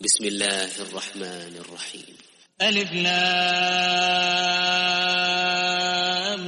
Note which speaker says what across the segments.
Speaker 1: بسم الله الرحمن الرحيم.
Speaker 2: ألف لام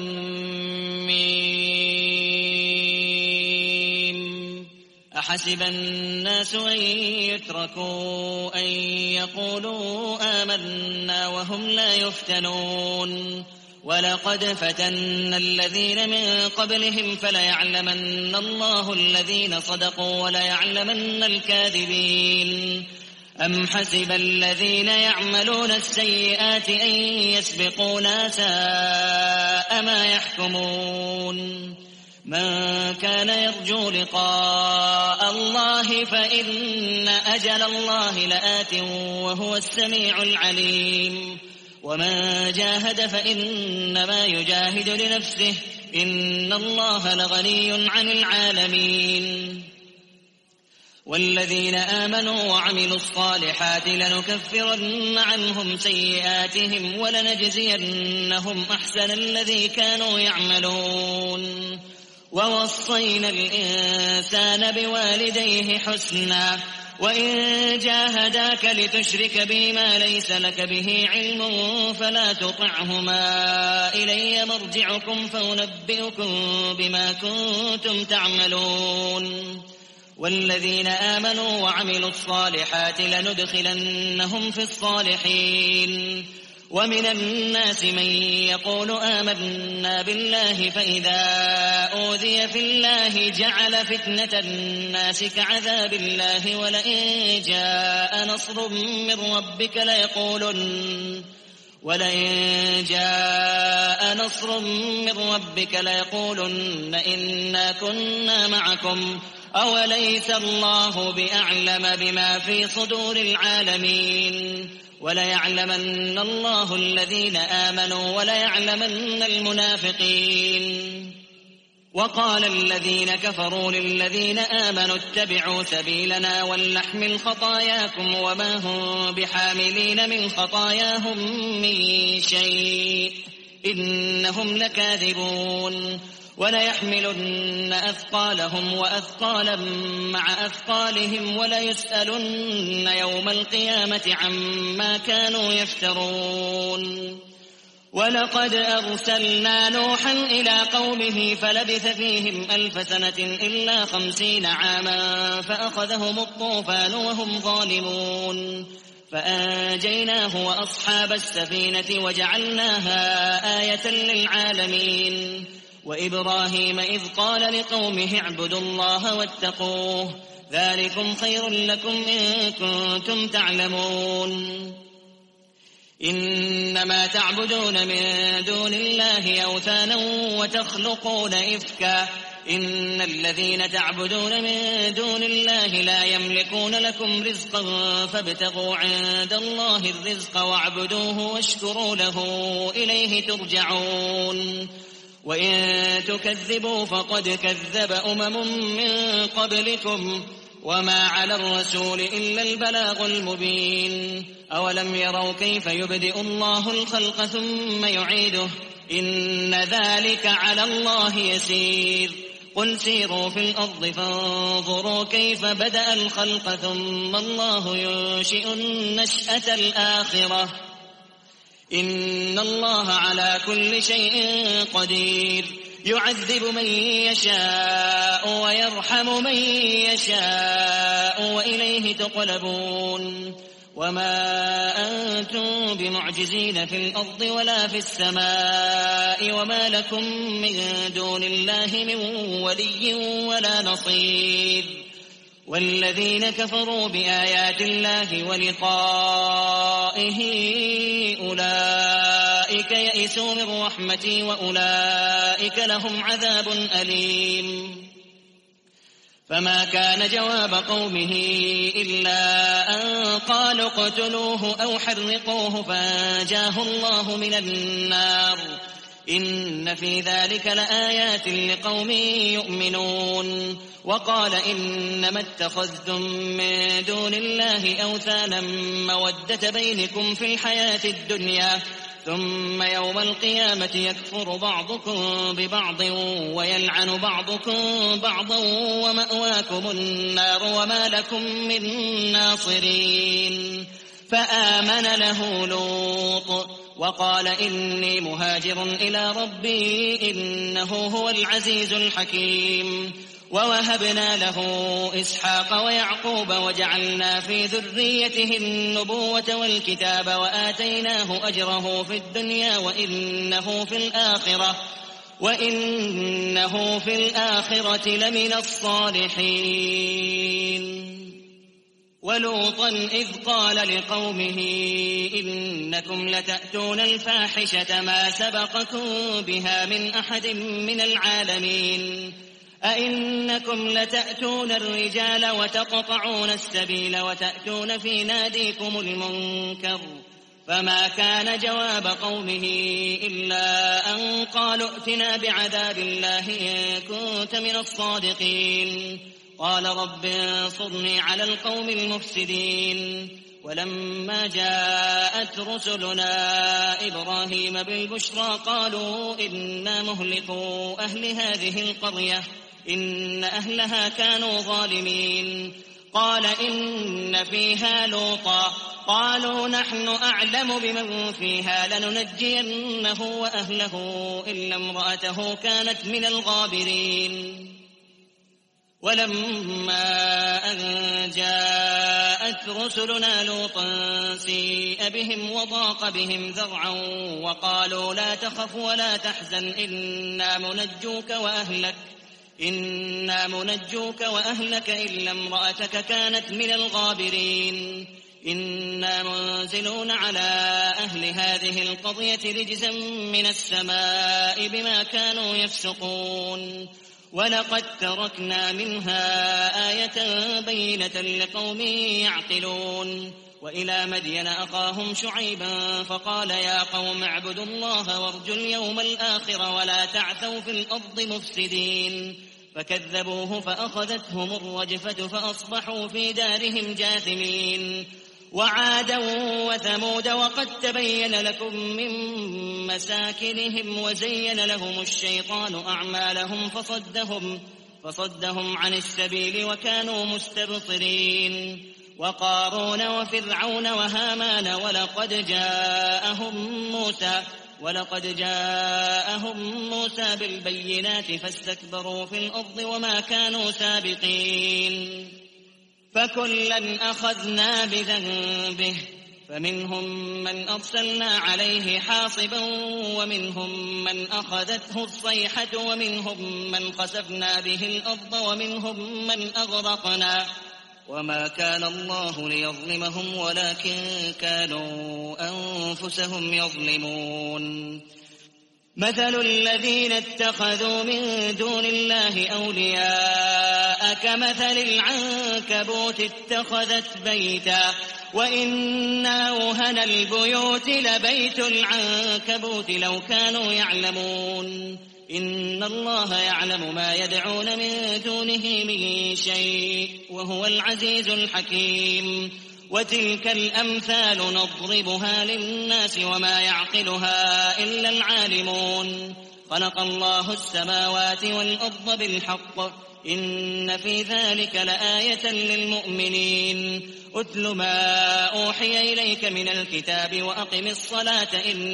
Speaker 2: ميم. أحسب الناس أن يتركوا أن يقولوا آمنا وهم لا يفتنون ولقد فتنا الذين من قبلهم فليعلمن الله الذين صدقوا وليعلمن الكاذبين. أم حسب الذين يعملون السيئات أن يسبقونا ساء ما يحكمون. من كان يرجو لقاء الله فإن أجل الله لآت وهو السميع العليم. ومن جاهد فإنما يجاهد لنفسه إن الله لغني عن العالمين. والذين آمنوا وعملوا الصالحات لنكفرن عنهم سيئاتهم ولنجزينهم أحسن الذي كانوا يعملون. ووصينا الإنسان بوالديه حسنا وإن جاهداك لتشرك بي ما ليس لك به علم فلا تطعهما إلي مرجعكم فأنبئكم بما كنتم تعملون. والذين آمنوا وعملوا الصالحات لندخلنهم في الصالحين. ومن الناس من يقول آمنا بالله فإذا أوذي في الله جعل فتنة الناس كعذاب الله ولئن جاء نصر من ربك ليقولن إنا كنا معكم أوليس الله بأعلم بما في صدور العالمين. وليعلمن الله الذين آمنوا وليعلمن المنافقين. وقال الذين كفروا للذين آمنوا اتبعوا سبيلنا ولنحمل خطاياكم وما هم بحاملين من خطاياهم من شيء إنهم لكاذبون. وليحملن أثقالهم وأثقالا مع أثقالهم وليسألن يوم القيامة عما كانوا يفترون. ولقد أرسلنا نوحا إلى قومه فلبث فيهم 1000 سنة إلا 50 عاما فأخذهم الطوفان وهم ظالمون فأنجيناه وأصحاب السفينة وجعلناها آية للعالمين. وإبراهيم إذ قال لقومه اعبدوا الله واتقوه ذلكم خير لكم إن كنتم تعلمون. إنما تعبدون من دون الله أوثانا وتخلقون إفكا إن الذين تعبدون من دون الله لا يملكون لكم رزقا فابتغوا عند الله الرزق واعبدوه واشكروا له إليه ترجعون. وإن تكذبوا فقد كذب من قبلكم وما على الرسول إلا البلاغ المبين. أولم يروا كيف يبدئ الله الخلق ثم يعيده إن ذلك على الله يسير. قل سيروا في الأرض فانظروا كيف بدأ الخلق ثم الله ينشئ النشأة الآخرة إن الله على كل شيء قدير. يعذب من يشاء ويرحم من يشاء وإليه تقلبون. وما أنتم بمعجزين في الأرض ولا في السماء وما لكم من دون الله من ولي ولا نصير. والذين كفروا بآيات الله ولقائه أولئك يئسوا من رحمتي وأولئك لهم عذاب أليم. فما كان جواب قومه إلا أن قالوا اقتلوه أو حرقوه فأنجاه الله من النار إن في ذلك لآيات لقوم يؤمنون. وقال إنما اتخذتم من دون الله أوثانا مودة بينكم في الحياة الدنيا ثم يوم القيامة يكفر بعضكم ببعض ويلعن بعضكم بعضا ومأواكم النار وما لكم من ناصرين. فآمن له لوط وقال إني مهاجر إلى ربي إنه هو العزيز الحكيم. ووهبنا له إسحاق ويعقوب وجعلنا في ذريته النبوة والكتاب وآتيناه أجره في الدنيا وإنه في الآخرة لمن الصالحين. ولوطا إذ قال لقومه إنكم لتأتون الفاحشة ما سبقكم بها من أحد من العالمين أئنكم لتأتون الرجال وتقطعون السبيل وتأتون في ناديكم المنكر. فما كان جواب قومه إلا أن قالوا ائتنا بعذاب الله إن كنت من الصادقين. قال رب انصرني على القوم المفسدين. ولما جاءت رسلنا إبراهيم بالبشرى قالوا إنا مهلكو أهل هذه القرية إن أهلها كانوا ظالمين. قال إن فيها لوطا قالوا نحن أعلم بمن فيها لننجينه وأهله إلا امرأته كانت من الغابرين. ولما أن جاءت رسلنا لوطا سيء بهم وضاق بهم ذرعا وقالوا لا تخف ولا تحزن إنا منجوك وأهلك إلا امرأتك كانت من الغابرين. إنا منزلون على أهل هذه القرية رجزا من السماء بما كانوا يفسقون. ولقد تركنا منها آية بينة لقوم يعقلون. وإلى مدين أخاهم شعيبا فقال يا قوم اعبدوا الله وارجوا اليوم الآخر ولا تعثوا في الأرض مفسدين. فكذبوه فأخذتهم الرجفة فأصبحوا في دارهم جاثمين. وعادا وثمود وقد تبين لكم من مساكنهم وزين لهم الشيطان أعمالهم فصدهم عن السبيل وكانوا مستبصرين. وقارون وفرعون وهامان ولقد جاءهم موسى بالبينات فاستكبروا في الأرض وما كانوا سابقين. فكلا أخذنا بذنبه فمنهم من أرسلنا عليه حاصبا ومنهم من أخذته الصيحة ومنهم من خسفنا به الأرض ومنهم من أغرقنا وما كان الله ليظلمهم ولكن كانوا أنفسهم يظلمون. مثل الذين اتخذوا من دون الله أولياء كمثل العنكبوت اتخذت بيتا وإن أوهن البيوت لبيت العنكبوت لو كانوا يعلمون. إن الله يعلم ما يدعون من دونه من شيء وهو العزيز الحكيم. وتلك الأمثال نضربها للناس وما يعقلها إلا العالمون. خلق الله السماوات والأرض بالحق إن في ذلك لآية للمؤمنين. أتل ما أوحي إليك من الكتاب وأقم الصلاة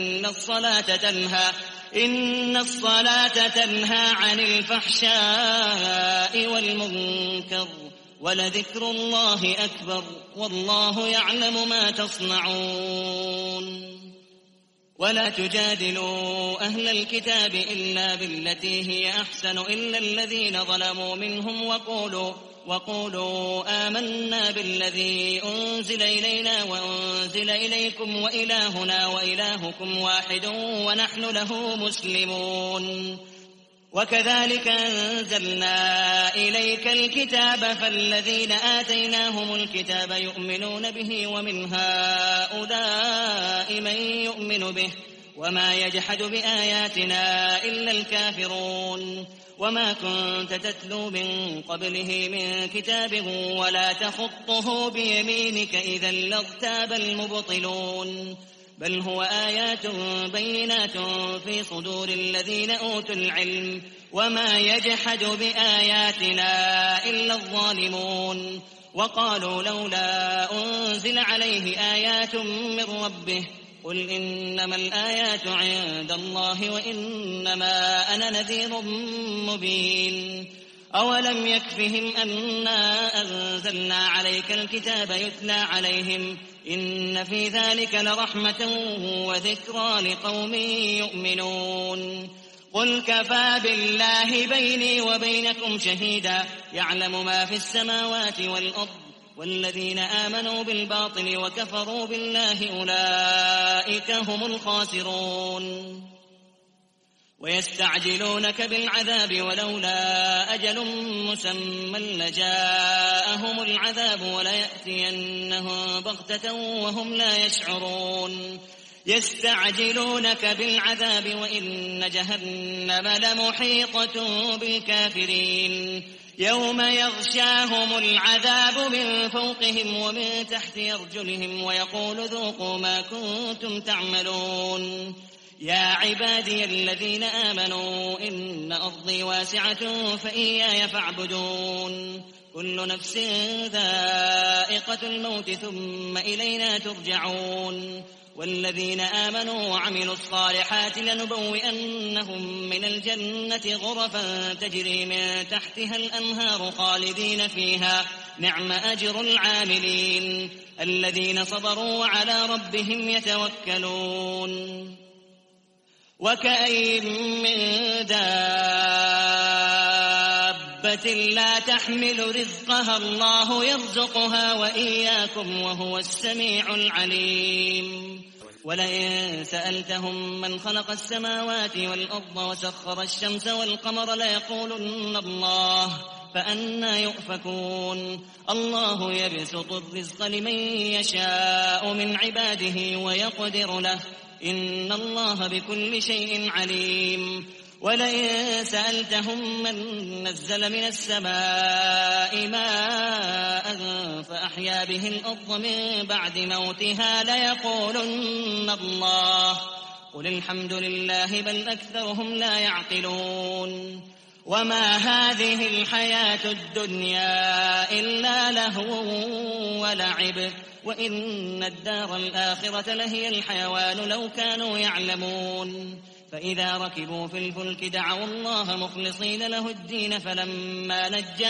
Speaker 2: إن الصلاة تنهى عن الفحشاء والمنكر ولذكر الله أكبر والله يعلم ما تصنعون. ولا تجادلوا أهل الكتاب إلا بالتي هي أحسن إلا الذين ظلموا منهم وقولوا آمنا بالذي أنزل إلينا وأنزل إليكم وإلهنا وإلهكم واحد ونحن له مسلمون. وكذلك أنزلنا إليك الكتاب فالذين آتيناهم الكتاب يؤمنون به ومن هؤلاء من يؤمن به وما يجحد بآياتنا إلا الكافرون. وما كنت تتلو من قبله من كتاب ولا تخطه بيمينك إذا لارتاب المبطلون. بل هو آيات بينات في صدور الذين أوتوا العلم وما يجحد بآياتنا إلا الظالمون. وقالوا لولا أنزل عليه آيات من ربه قل إنما الآيات عند الله وإنما أنا نذير مبين أولم يكفهم أنا أنزلنا عليك الكتاب يتلى عليهم إن في ذلك لرحمة وذكرى لقوم يؤمنون قل كفى بالله بيني وبينكم شهيدا يعلم ما في السماوات والأرض والذين آمنوا بالباطل وكفروا بالله أولئك هم الخاسرون ويستعجلونك بالعذاب ولولا أجل مسمى لجاءهم العذاب وليأتينهم بغتة وهم لا يشعرون يستعجلونك بالعذاب وإن جهنم لمحيطة بالكافرين يوم يغشاهم العذاب من فوقهم ومن تحت أرجلهم ويقول ذوقوا ما كنتم تعملون يا عبادي الذين آمنوا إن أرضي واسعة فإياي فاعبدون كل نفس ذائقة الموت ثم إلينا ترجعون والذين آمنوا وعملوا الصالحات لنبوئنهم من الجنة غرفا تجري من تحتها الأنهار خالدين فيها نعم أجر العاملين الذين صبروا وعلى ربهم يتوكلون وكأين من دابة لا تحمل رزقها الله يرزقها وإياكم وهو السميع العليم ولئن سألتهم من خلق السماوات والأرض وسخر الشمس والقمر ليقولن الله فأنى يؤفكون الله يبسط الرزق لمن يشاء من عباده ويقدر له إن الله بكل شيء عليم ولئن سألتهم من نزل من السماء ماء فأحيا به الأرض من بعد موتها ليقولن الله قل الحمد لله بل أكثرهم لا يعقلون وما هذه الحياة الدنيا إلا لهو ولعب وإن الدار الآخرة لهي الحيوان لو كانوا يعلمون فإذا ركبوا في الفلك دعوا الله مخلصين له الدين فلما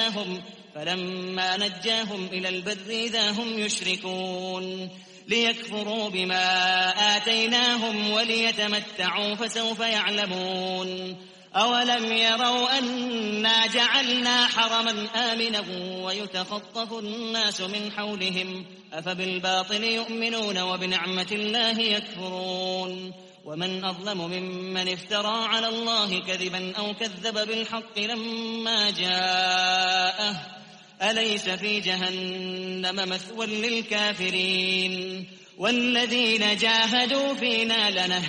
Speaker 2: نجاهم إلى البر إذا هم يشركون ليكفروا بما آتيناهم وليتمتعوا فسوف يعلمون أولم يروا أنا جعلنا حرما آمنا ويتخطف الناس من حولهم أفبالباطل يؤمنون وبنعمة الله يكفرون ومن أظلم ممن افترى على الله كذبا أو كذب بالحق لما جاءه أليس في جهنم مثوى للكافرين والذين جاهدوا فينا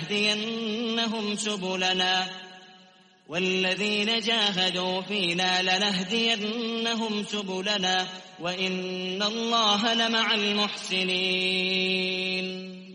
Speaker 2: لنهدينهم سبلنا وإن الله لمع المحسنين